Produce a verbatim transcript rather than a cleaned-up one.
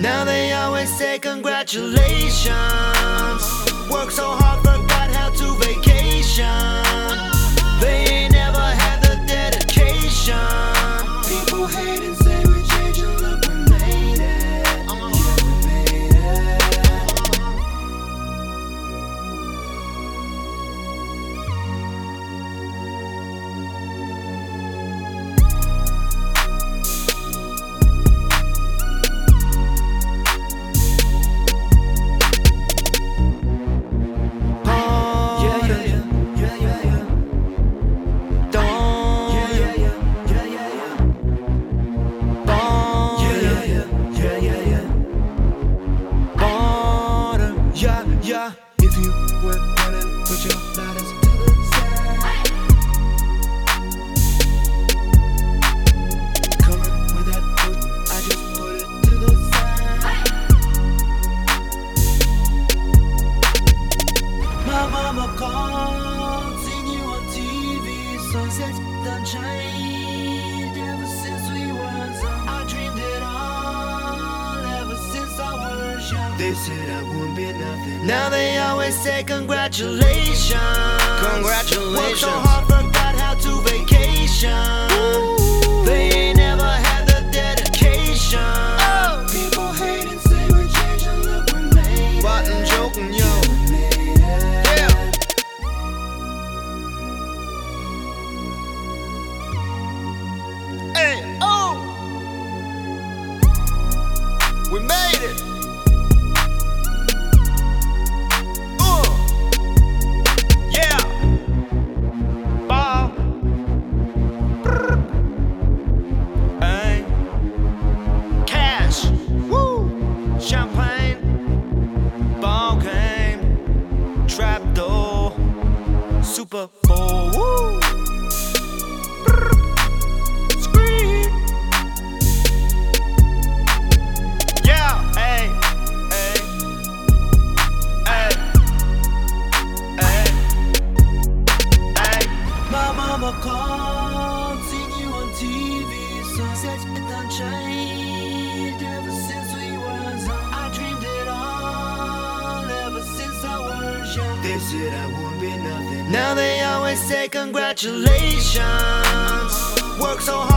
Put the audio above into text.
Now they always say congratulations. Work so hard, forgot how to vacation. They ain't never had the dedication. People hate and say we changed and look, we made it. Yeah, we made it. Yeah, if you were running, put your lighters to the side. Coming with that foot, I just put it to the side. My mama called, seen you on T V. Sunsets done changed ever since we was young. I dreamed it all ever since I was young. They said I wouldn't be nothing. Now they always say congratulations. Congratulations. Work so hard, forgot how to vacation. Ooh. They ain't never had the dedication. Oh. People hate and say we changed and look, we made it. Button joking, yo. Yeah. Hey, oh. We made it. Super Bowl, woo! Scream! Yeah, hey, hey, hey, hey, hey. My mama called, seen you on T V. Sunsets done changed ever since we was young. I dreamed it all ever since I was young. They said I wouldn't be nothing. Now they always say congratulations. Work so hard.